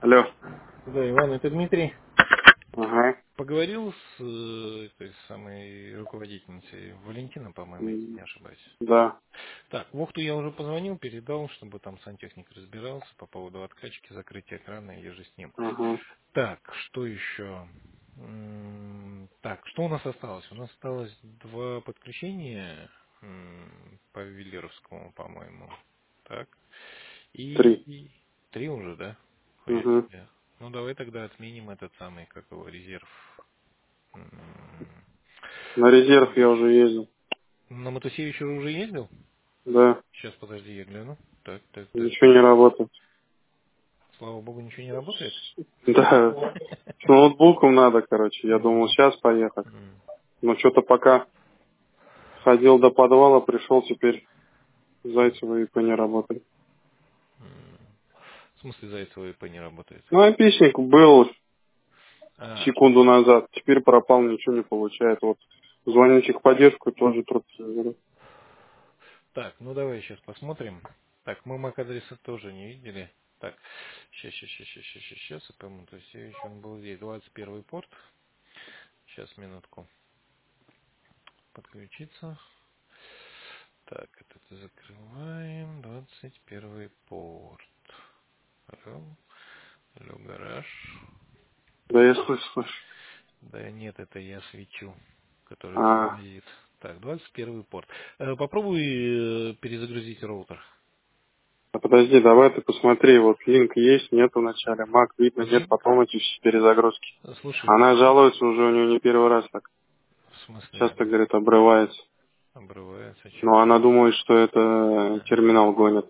Алло. Да, Иван, это Дмитрий. Ага. Поговорил с той самой руководительницей Валентина, по-моему, если не ошибаюсь. Да. Так, Вохту я уже позвонил, передал, чтобы там сантехник разбирался по поводу откачки, закрытия крана и же с ним. Ага. Так, что еще? Так, что у нас осталось? У нас осталось два подключения по Виллеровскому, по-моему. Так. 3. И три уже, да? Хуя Угу. себе. Ну, давай тогда отменим этот самый, как его, резерв. М, На резерв я уже ездил. На Матусевича уже ездил? Да. Сейчас, подожди, я гляну. Так, так, так, Ничего так. не работает. Слава богу, ничего не работает? Да. С ноутбуком надо, короче. Я думал, М, сейчас поехать. м, Но что-то пока ходил до подвала, пришел, теперь Зайцево ИП не работает. м. В смысле Зайцева ИП не работает? Ну, описник был А, секунду назад. Теперь пропал, ничего не получает. Вот звоню в техподдержку, тоже трудно. так, ну давай сейчас посмотрим. Так, мы MAC-адреса тоже не видели. Так, сейчас, ИП Матусевич, он был здесь, 21 порт. Сейчас, минутку. Подключиться. Так, это закрываем. 21 порт. Алло, алло, гараж. Да, я слышу. Да нет, это я свечу, который А, тормозит. Так, 21 порт. Попробуй перезагрузить роутер. а подожди, давай ты посмотри, вот линк есть, нет в начале, Mac видно, нет, Линк? потом эти все перезагрузки. Слушай, Она жалуется уже у нее не первый раз так. в смысле Часто, говорит, обрывается. обрывается? Че? Но она думает, что это терминал гонит.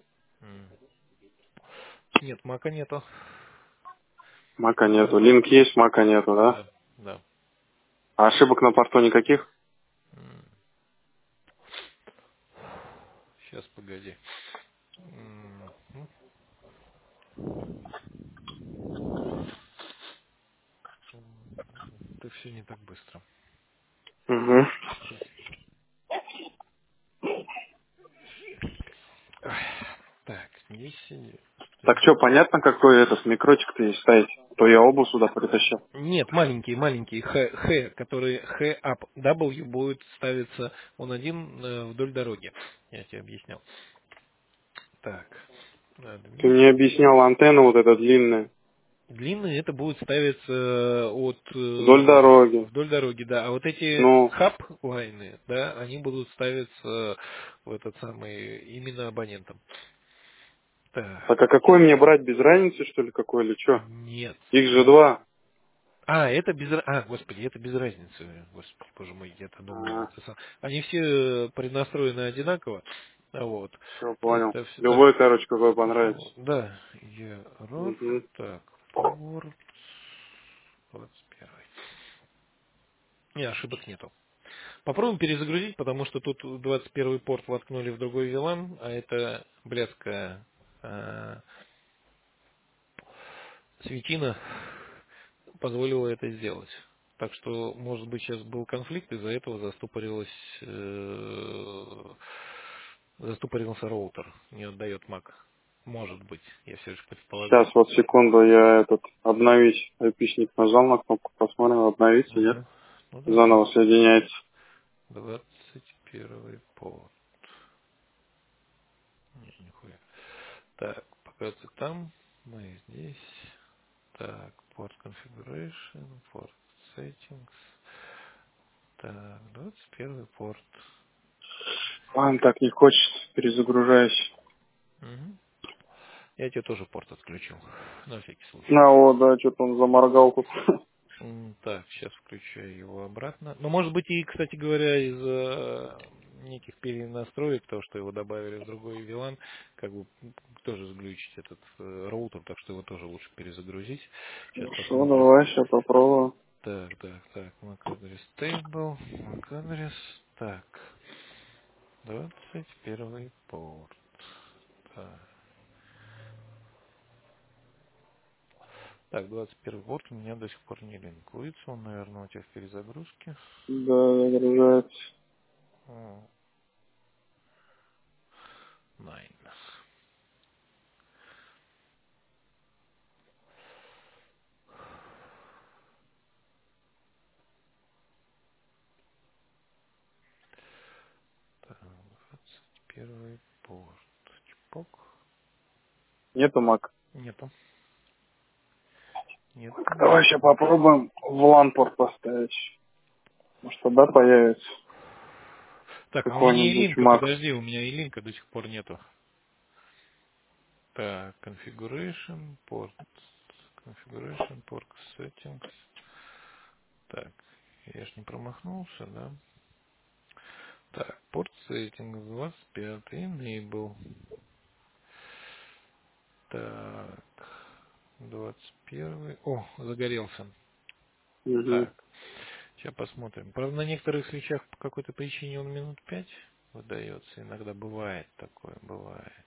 Нет, мака нету. Мака нету. Линк есть, мака нету, да? Да, да. А ошибок на порту никаких? Сейчас, погоди. М, Это все не так быстро. Угу. Сейчас. Ах, так, здесь сидит. Так что, понятно, какой этот микротик ты ставить? То я оба сюда притащил. Нет, маленький, Х, который Х up W будет ставиться, он один вдоль дороги. Я тебе объяснял. Так, Ты админ. мне объяснял антенна вот эта длинная. Длинные это будет ставиться от Вдоль дороги. вдоль дороги, да. А вот эти Ну, хаб лайны, да, они будут ставиться в этот самый именно абонентом. так Так, а какой мне брать, без разницы, что ли, какой или что? нет. Их же два. Это господи, это без разницы. Господи, боже мой, я-то думал, А, это они все преднастроены одинаково. Вот. все, понял. Это все так. Любой, короче, какой понравится. Вот, да, error. Угу. Так, порт 21. Не, ошибок нету. Попробуем перезагрузить, потому что тут 21 порт воткнули в другой VLAN, а это блядская светина позволила это сделать. Так что, может быть, сейчас был конфликт, из-за этого застопорился роутер, не отдает MAC. Может быть, я все лишь предполагаю. Сейчас, вот секунду, я этот обновить айпишник нажал на кнопку, посмотрим, обновится, нет? Ага. Ну давай. Заново соединяется. 21 порт. Не, нихуя. Так, пока ты там, мы здесь. Так, порт configuration, порт settings. Так, 21 порт. Ладно, так не хочет, перезагружаюсь. Мгм. Я тебе тоже порт отключил, на всякий случай. А, вот, да, что-то он заморгал тут. Так, сейчас включаю его обратно. Но может быть и, кстати говоря, из-за неких перенастроек, то, что его добавили в другой VLAN, как бы тоже сглючить этот роутер, так что его тоже лучше перезагрузить. Сейчас Хорошо, посмотрим. давай, сейчас попробую. Так, MAC адрес table, MAC адрес, так, 21 порт. Так, 21 порт у меня до сих пор не линкуется, он, наверное, у тебя в перезагрузке. Да, загружается. О, Nine. 21 порт. Чпок. Нету Мак. Нету. Нет. Давай еще попробуем в лан-порт поставить. Может, тогда появится Так, у меня не какой-нибудь линка, Мак. подожди, у меня и линка до сих пор нету. Так, configuration, port, configuration, port settings. Так, я ж не промахнулся, да? Так, port settings 25, enable. Так, 21. О, загорелся. Угу. Так, сейчас посмотрим. Правда, на некоторых свечах по какой-то причине он минут 5 выдается. Иногда бывает такое, бывает.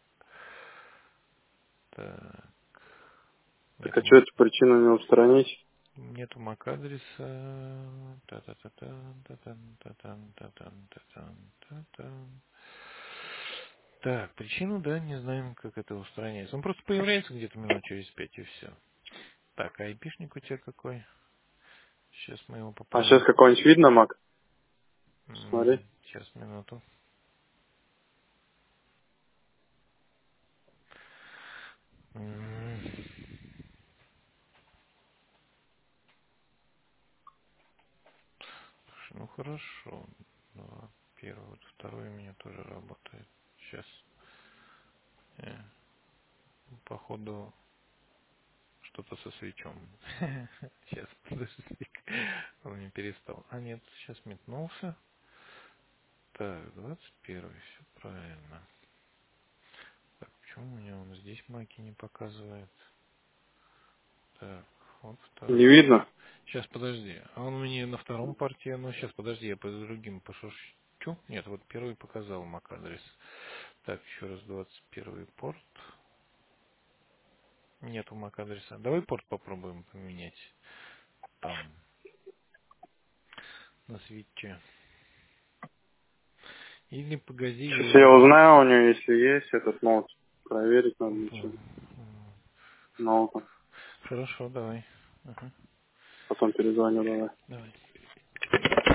Так, Так а нету, что эту причину не устранить? нету MAC-адреса. Та-та-та-тан, та-тан, та-тан, та-тан, та-тан, та-тан. Так, причину, да, не знаем, как это устраняется. Он просто появляется где-то минут через 5 и все. Так, а айпишник у тебя какой? Сейчас мы его А сейчас попробуем. какой-нибудь видно Мак? Смотри. Сейчас, минуту. М, слушай, ну хорошо. Ну, первый, вот второй у меня тоже работает. Сейчас. Походу, что-то со свечом. Сейчас, подожди. Он не перестал. А нет, сейчас метнулся. Так, 21, все правильно. Так, почему у меня он здесь маки не показывает? Так, вот Не второй. видно? Сейчас, подожди. А он мне на втором порте, ну сейчас, подожди, я по другим пошурчу. Нет, вот первый показал MAC-адрес. Так, еще раз 21 порт. Нету MAC-адреса. Давай порт попробуем поменять. Там, на свитче. Или погоди, я Сейчас я его... узнаю у нее, если есть этот ноут. Проверить надо ничего. Ноутом. Хорошо, давай. Ага, Потом перезвоню, давай. давай.